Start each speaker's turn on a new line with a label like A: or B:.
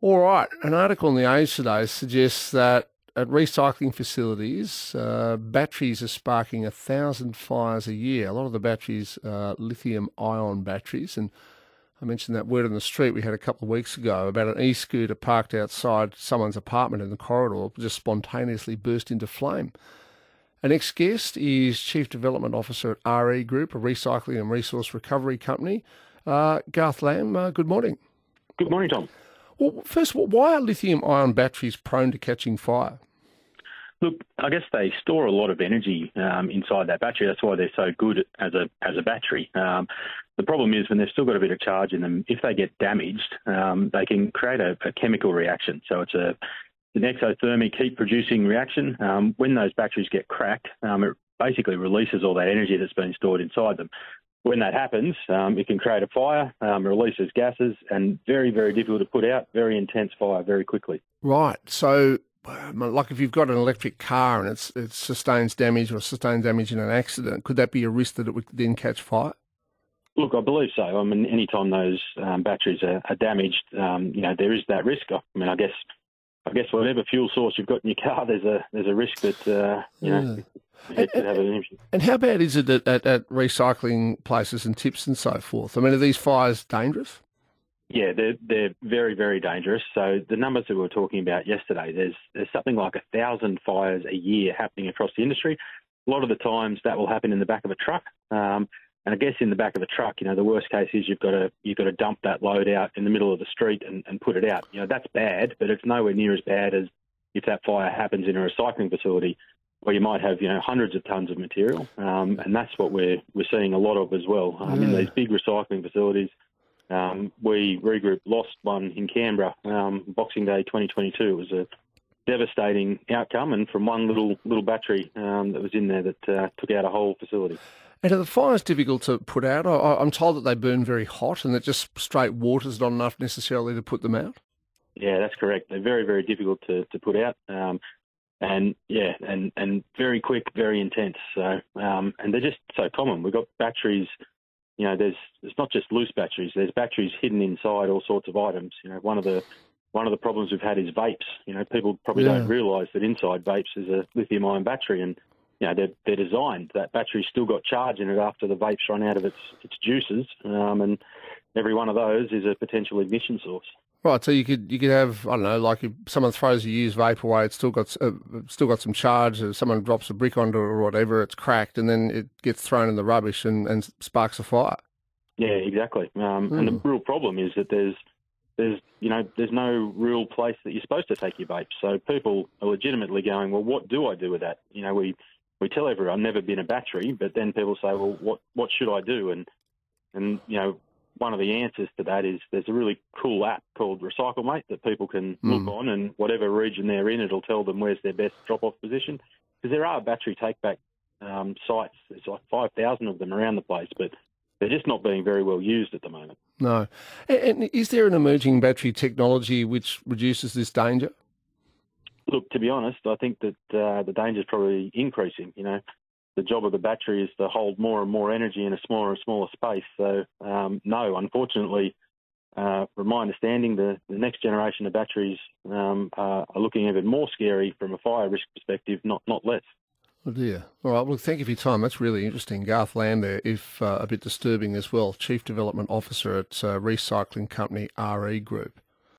A: All right. An article in the Age today suggests that at recycling facilities, batteries are sparking 1,000 fires a year. A lot of the batteries are lithium-ion batteries. And I mentioned that word on the street we had a couple of weeks ago about an e-scooter parked outside someone's apartment in the corridor just spontaneously burst into flame. Our next guest is Chief Development Officer at RE Group, a recycling and resource recovery company. Garth Lamb, good morning.
B: Good morning, Tom.
A: Well, first of all, why are lithium-ion batteries prone to catching fire?
B: Look, I guess they store a lot of energy inside that battery. That's why they're so good as a battery. The problem is when they've still got a bit of charge in them, if they get damaged, they can create a chemical reaction. So it's an exothermic heat-producing reaction. When those batteries get cracked, it basically releases all that energy that's been stored inside them. When that happens, it can create a fire, releases gases, and very, very difficult to put out, very intense fire very quickly.
A: Right. So, like if you've got an electric car and it sustains damage or sustains damage in an accident, could that be a risk that it would then catch fire?
B: Look, I believe so. I mean, any time those batteries are damaged, there is that risk. I mean, I guess whatever fuel source you've got in your car, there's a risk that it could have an issue.
A: And how bad is it at recycling places and tips and so forth? I mean, are these fires dangerous?
B: Yeah, they're very, very dangerous. So the numbers that we were talking about yesterday, there's something like 1,000 fires a year happening across the industry. A lot of the times that will happen in the back of a truck. And I guess in the back of a truck, the worst case is you've got to dump that load out in the middle of the street and put it out. That's bad, but it's nowhere near as bad as if that fire happens in a recycling facility where you might have hundreds of tons of material, and that's what we're seeing a lot of as well. In these big recycling facilities, we Regroup lost one in Canberra, Boxing Day 2022. It was a devastating outcome, and from one little battery that was in there that took out a whole facility.
A: And are the fires difficult to put out? I'm told that they burn very hot and that just straight water's not enough necessarily to put them out.
B: Yeah, that's correct. They're very, very difficult to put out. And very quick, very intense. So, and they're just so common. We've got batteries, there's not just loose batteries, there's batteries hidden inside all sorts of items. One of the problems we've had is vapes. People probably don't realise that inside vapes is a lithium-ion battery, and they're designed. That battery's still got charge in it after the vape's run out of its juices, and every one of those is a potential ignition source.
A: Right, so you could have, I don't know, like if someone throws a used vape away, it's still got some charge. If someone drops a brick onto it or whatever, it's cracked, and then it gets thrown in the rubbish and sparks a fire.
B: Yeah, exactly. And the real problem is that there's no real place that you're supposed to take your vape. So people are legitimately going, well, what do I do with that? We tell everyone never been a battery, but then people say, well, what should I do? And one of the answers to that is there's a really cool app called RecycleMate that people can look on, and whatever region they're in, it'll tell them where's their best drop-off position. Because there are battery take-back sites. There's like 5,000 of them around the place, but they're just not being very well used at the moment.
A: No. And is there an emerging battery technology which reduces this danger?
B: Look, to be honest, I think that the danger is probably increasing. The job of the battery is to hold more and more energy in a smaller and smaller space. So, no, unfortunately, from my understanding, the next generation of batteries are looking even more scary from a fire risk perspective, not less.
A: Oh dear. All right, well, thank you for your time. That's really interesting. Garth Lamb there, if a bit disturbing as well, Chief Development Officer at recycling company RE Group.